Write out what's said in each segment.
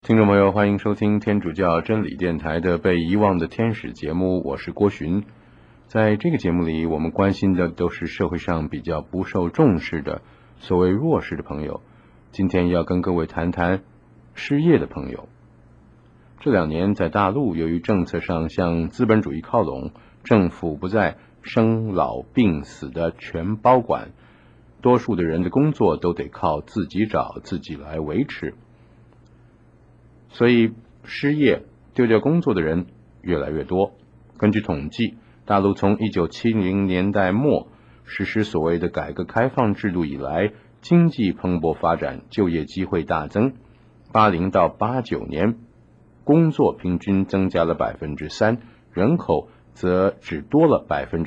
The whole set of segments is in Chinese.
听众朋友，欢迎收听天主教真理电台的被遗忘的天使节目，我是郭寻。在这个节目里，我们关心的都是社会上比较不受重视的所谓弱势的朋友。今天要跟各位谈谈失业的朋友。这2年在大陆，由于政策上向资本主义靠拢，政府不再生老病死的全包管，多数的人的工作都得靠自己找，自己来维持。所以失业丢掉工作的人越来越多。根据统计，大陆从1970年代末实施所谓的改革开放制度以来，经济蓬勃发展，就业机会大增。80到89年，工作平均增加了 3%， 人口则只多了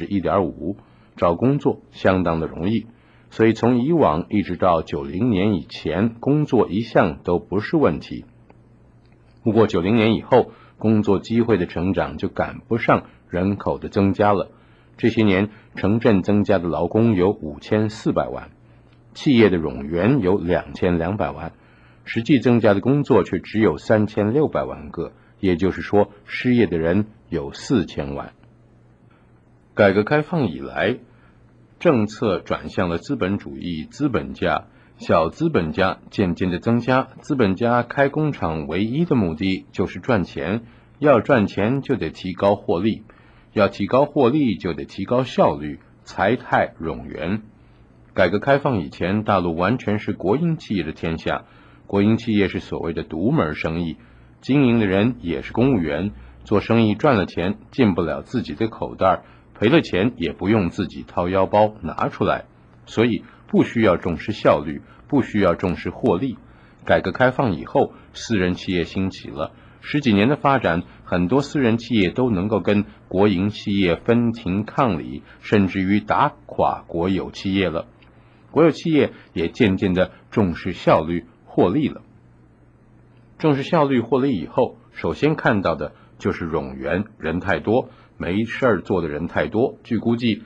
1.5%， 找工作相当的容易。所以从以往一直到90年以前，工作一向都不是问题。不过90年以后，工作机会的成长就赶不上人口的增加了。这些年，城镇增加的劳工有5400万，企业的冗员有2200万，实际增加的工作却只有3600万个，也就是说，失业的人有4000万。改革开放以来，政策转向了资本主义，资本家小资本家渐渐的增加，资本家开工厂唯一的目的就是赚钱，要赚钱就得提高获利，要提高获利就得提高效率，财泰冗员。改革开放以前，大陆完全是国营企业的天下，国营企业是所谓的独门生意，经营的人也是公务员，做生意赚了钱进不了自己的口袋，赔了钱也不用自己掏腰包拿出来，所以不需要重视效率，不需要重视获利。改革开放以后，私人企业兴起了，10几年的发展，很多私人企业都能够跟国营企业分庭抗礼，甚至于打垮国有企业了。国有企业也渐渐的重视效率获利了。重视效率获利以后，首先看到的就是冗员，人太多，没事儿做的人太多。据估计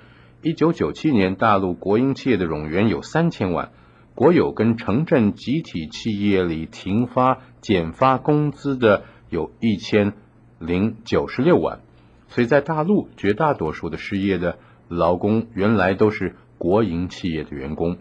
1997年大陆国营企业的冗员有3000万，国有跟城镇集体企业里停发减发工资的有1096万，所以在大陆绝大多数的失业的劳工原来都是国营企业的员工。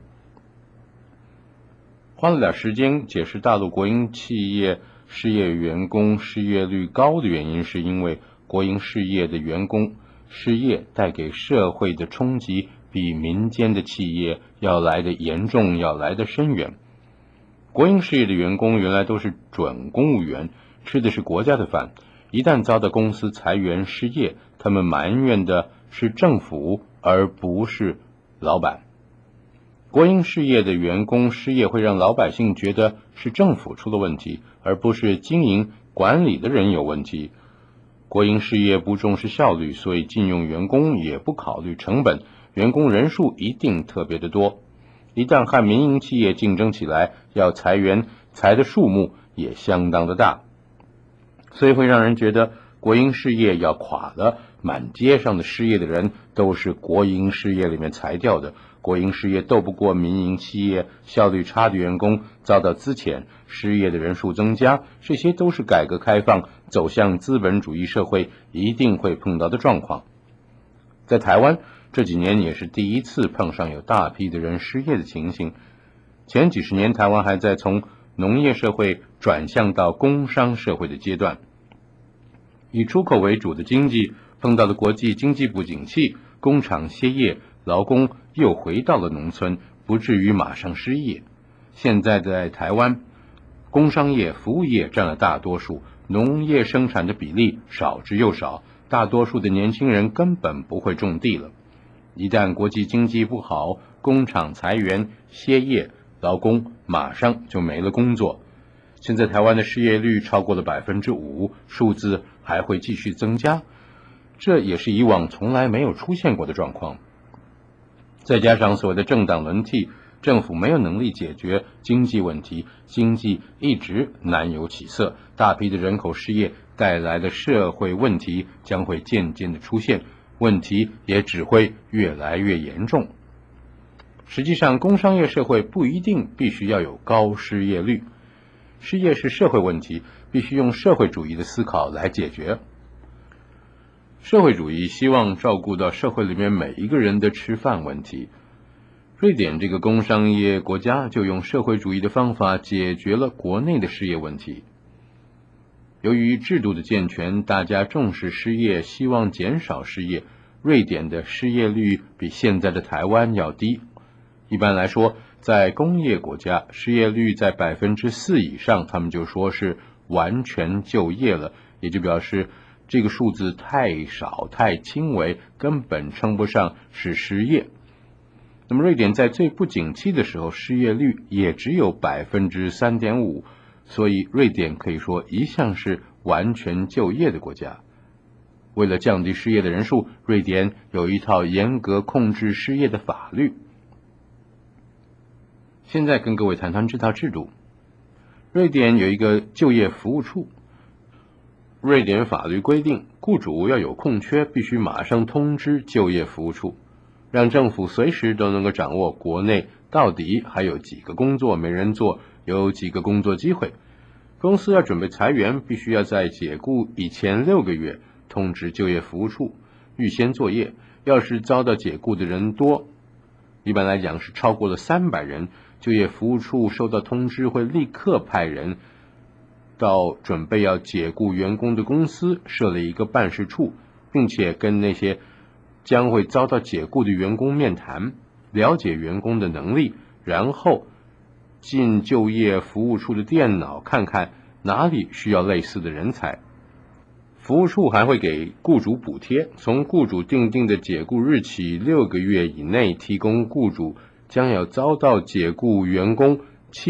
花了点时间解释大陆国营企业失业员工失业率高的原因，是因为国营事业的员工失业带给社会的冲击比民间的企业要来的严重，要来的深远。国营事业的员工原来都是准公务员，吃的是国家的饭，一旦遭到公司裁员失业，他们埋怨的是政府而不是老板。国营事业的员工失业会让老百姓觉得是政府出了问题，而不是经营管理的人有问题。国营事业不重视效率，所以禁用员工也不考虑成本，员工人数一定特别的多。一旦和民营企业竞争起来，要裁员，裁的数目也相当的大，所以会让人觉得国营事业要垮了，满街上的失业的人都是国营事业里面裁掉的。国营事业斗不过民营企业，效率差的员工遭到资遣，失业的人数增加，这些都是改革开放走向资本主义社会一定会碰到的状况。在台湾这几年也是第一次碰上有大批的人失业的情形。前几十年台湾还在从农业社会转向到工商社会的阶段，以出口为主的经济碰到了国际经济不景气，工厂歇业，劳工又回到了农村，不至于马上失业。现在在台湾，工商业、服务业占了大多数，农业生产的比例少之又少，大多数的年轻人根本不会种地了。一旦国际经济不好，工厂裁员歇业，劳工马上就没了工作。现在台湾的失业率超过了 5%， 数字还会继续增加，这也是以往从来没有出现过的状况。再加上所谓的政党轮替，政府没有能力解决经济问题，经济一直难有起色，大批的人口失业带来的社会问题将会渐渐的出现，问题也只会越来越严重。实际上，工商业社会不一定必须要有高失业率， 失业是社会问题，必须用社会主义的思考来解决。社会主义希望照顾到社会里面每一个人的吃饭问题。瑞典这个工商业国家就用社会主义的方法解决了国内的失业问题。由于制度的健全，大家重视失业，希望减少失业，瑞典的失业率比现在的台湾要低。一般来说，在工业国家，失业率在4%以上，他们就说是完全就业了，也就表示这个数字太少太轻微，根本称不上是失业。那么瑞典在最不景气的时候，失业率也只有3.5%，所以瑞典可以说一向是完全就业的国家。为了降低失业的人数，瑞典有一套严格控制失业的法律。现在跟各位谈谈这套制度。瑞典有一个就业服务处。瑞典法律规定，雇主要有空缺，必须马上通知就业服务处，让政府随时都能够掌握国内到底还有几个工作没人做，有几个工作机会。公司要准备裁员，必须要在解雇以前6个月通知就业服务处，预先作业。要是遭到解雇的人多，一般来讲是超过了300人，就业服务处收到通知会立刻派人到准备要解雇员工的公司设立一个办事处，并且跟那些将会遭到解雇的员工面谈，了解员工的能力，然后进就业服务处的电脑看看哪里需要类似的人才。服务处还会给雇主补贴，从雇主订定的解雇日起6个月以内，提供雇主将要遭到解雇员工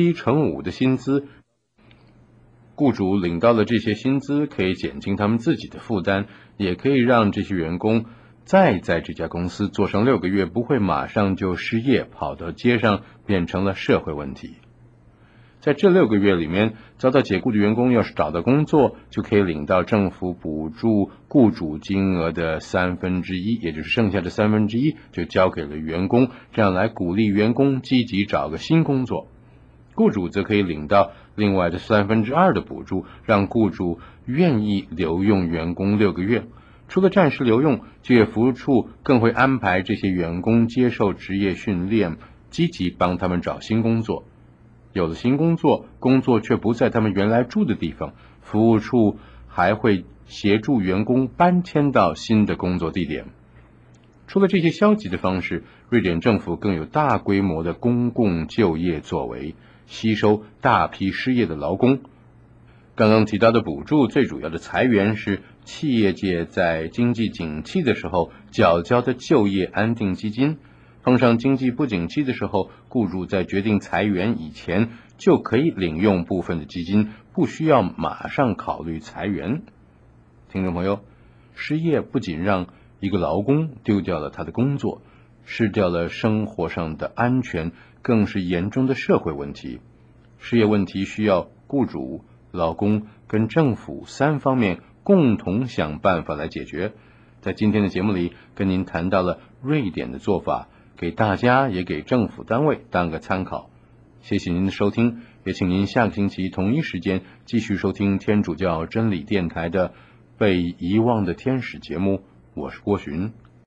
7×5的薪资。雇主领到了这些薪资，可以减轻他们自己的负担，也可以让这些员工再在这家公司做上6个月，不会马上就失业，跑到街上变成了社会问题。在这6个月里面，遭到解雇的员工要是找到工作，就可以领到政府补助雇主金额的1/3，也就是剩下的1/3就交给了员工，这样来鼓励员工积极找个新工作。雇主则可以领到另外的2/3的补助，让雇主愿意留用员工6个月。除了暂时留用，就业服务处更会安排这些员工接受职业训练，积极帮他们找新工作。有了新工作，工作却不在他们原来住的地方，服务处还会协助员工搬迁到新的工作地点。除了这些消极的方式，瑞典政府更有大规模的公共就业作为，吸收大批失业的劳工。刚刚提到的补助最主要的裁源是企业界在经济景气的时候缴交的就业安定基金，碰上经济不景气的时候，雇主在决定裁员以前就可以领用部分的基金，不需要马上考虑裁员。听众朋友，失业不仅让一个劳工丢掉了他的工作，失掉了生活上的安全，更是严重的社会问题。失业问题需要雇主、劳工跟政府3方面共同想办法来解决。在今天的节目里，跟您谈到了瑞典的做法，给大家也给政府单位当个参考。谢谢您的收听，也请您下个星期同一时间继续收听天主教真理电台的被遗忘的天使节目。我是郭寻。